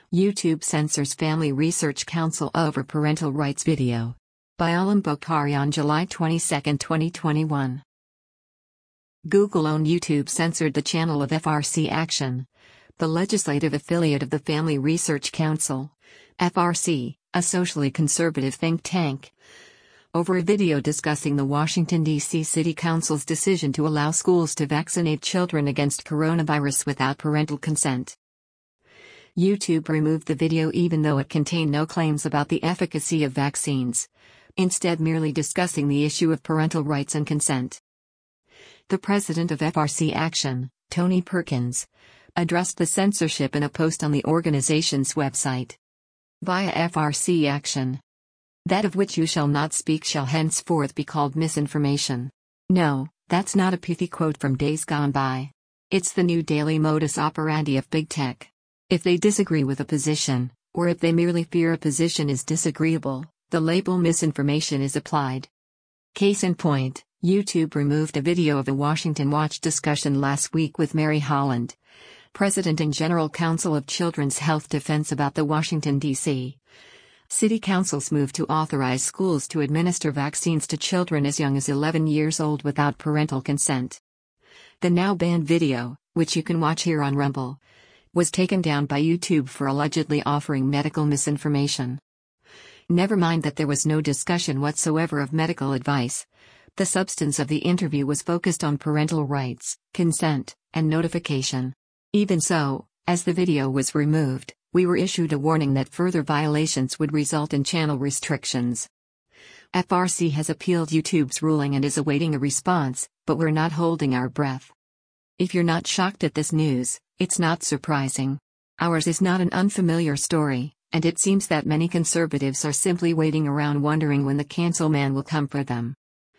YouTube censors Family Research Council over parental rights video. By Alam Bokhari on July 22, 2021. Google-owned YouTube censored the channel of FRC Action, the legislative affiliate of the Family Research Council, FRC, a socially conservative think tank, over a video discussing the Washington, D.C. City Council's decision to allow schools to vaccinate children against coronavirus without parental consent. YouTube removed the video even though it contained no claims about the efficacy of vaccines, instead merely discussing the issue of parental rights and consent. The president of FRC Action, Tony Perkins, addressed the censorship in a post on the organization's website. Via FRC Action. That of which you shall not speak shall henceforth be called misinformation. No, that's not a pithy quote from days gone by. It's the new daily modus operandi of big tech. If they disagree with a position, or if they merely fear a position is disagreeable, the label misinformation is applied. Case in point, YouTube removed a video of a Washington Watch discussion last week with Mary Holland, President and General Counsel of Children's Health Defense, about the Washington, D.C. City Council's move to authorize schools to administer vaccines to children as young as 11 years old without parental consent. The now banned video, which you can watch here on Rumble, was taken down by YouTube for allegedly offering medical misinformation. Never mind that there was no discussion whatsoever of medical advice. The substance of the interview was focused on parental rights, consent, and notification. Even so, as the video was removed, we were issued a warning that further violations would result in channel restrictions. FRC has appealed YouTube's ruling and is awaiting a response, but we're not holding our breath. If you're not shocked at this news, it's not surprising. Ours is not an unfamiliar story, and it seems that many conservatives are simply waiting around wondering when the cancel man will come for them.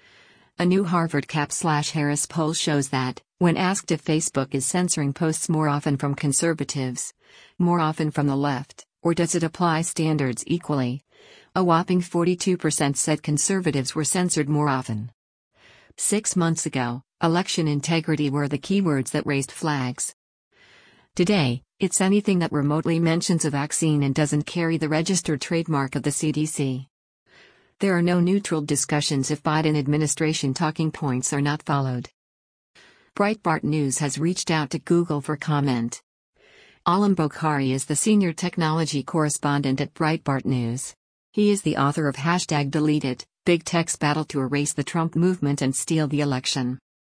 A new Harvard Cap/Harris poll shows that, when asked if Facebook is censoring posts more often from conservatives, more often from the left, or does it apply standards equally, a whopping 42% said conservatives were censored more often. 6 months ago, election integrity were the keywords that raised flags. Today, it's anything that remotely mentions a vaccine and doesn't carry the registered trademark of the CDC. There are no neutral discussions if Biden administration talking points are not followed. Breitbart News has reached out to Google for comment. Alam Bokhari is the senior technology correspondent at Breitbart News. He is the author of #DeleteIt, Big Tech's Battle to Erase the Trump Movement and Steal the Election.